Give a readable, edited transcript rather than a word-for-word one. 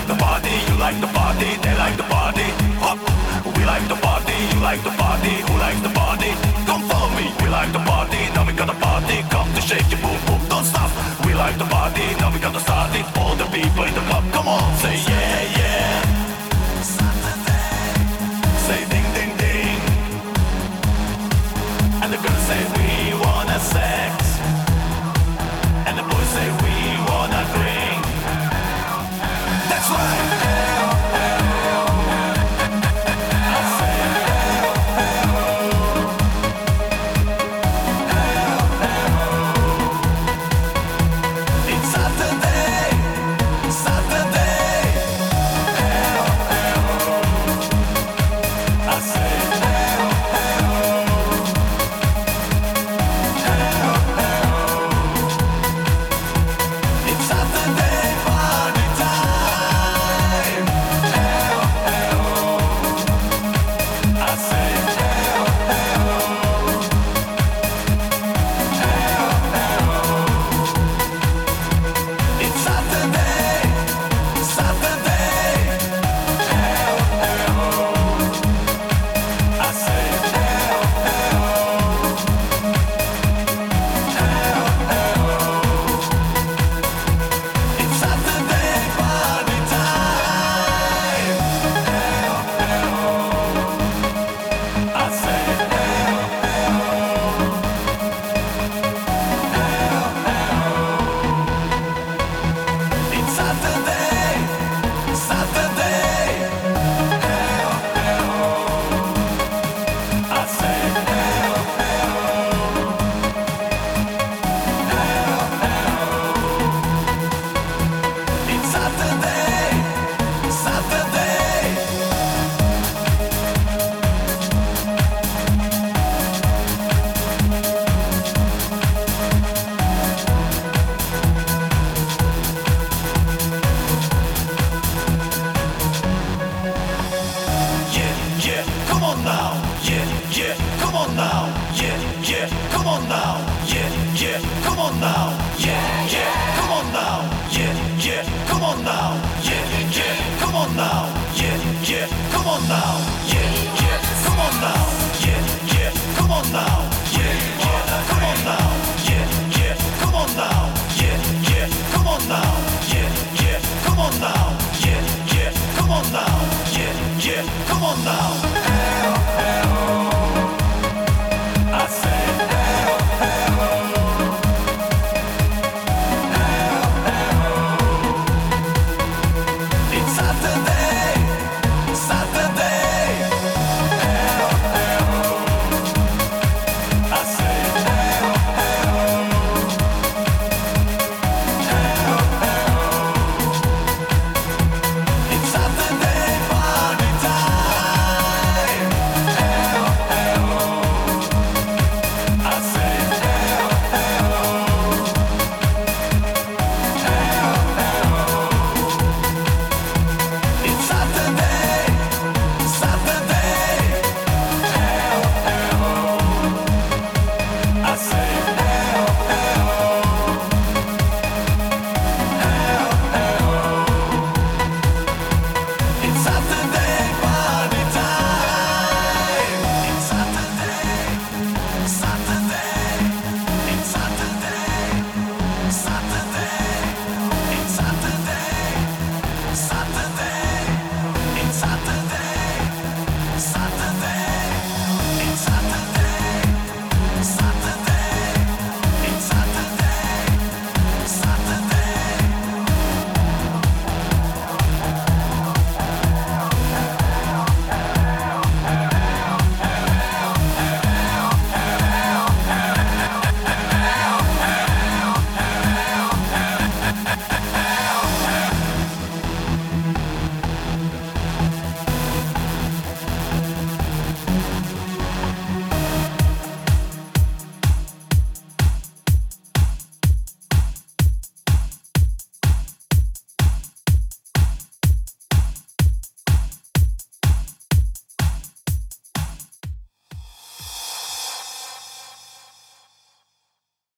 like the party, you like the party, they like the party. Hop, we like the party, you like the party, who likes the party? Come follow me, we like the party, now we got the party. Come to shake your boom boom, don't stop. We like the party, now we got to start it. All the people in the club, come on, say yeah, yeah. Say ding, ding, ding. And the girls say we wanna sex. And the boys say we wanna drink. That's right. I say it's Saturday, Saturday. I say it's Saturday party time. I say it's Saturday, Saturday. I say it's Saturday party time. I say it's Saturday, Saturday. I say it's Saturday, Saturday. Yeah, yeah, come on now. Yeah, yeah, come on now. Yeah, yeah, come on now. Yeah, yeah, come on now. Yeah, yeah, come on now. Yeah, yeah, come on now. Yeah, yeah, come on now. Yeah, yeah, come on now. Yeah, yeah, come on now. Yeah, yeah, come on now. Yeah, yeah, come on now. Yeah, yeah, come on now. Yeah, yeah, come on now. Yeah, yeah, come on now. Yeah, yeah, come on now. Yeah, yeah, come on now.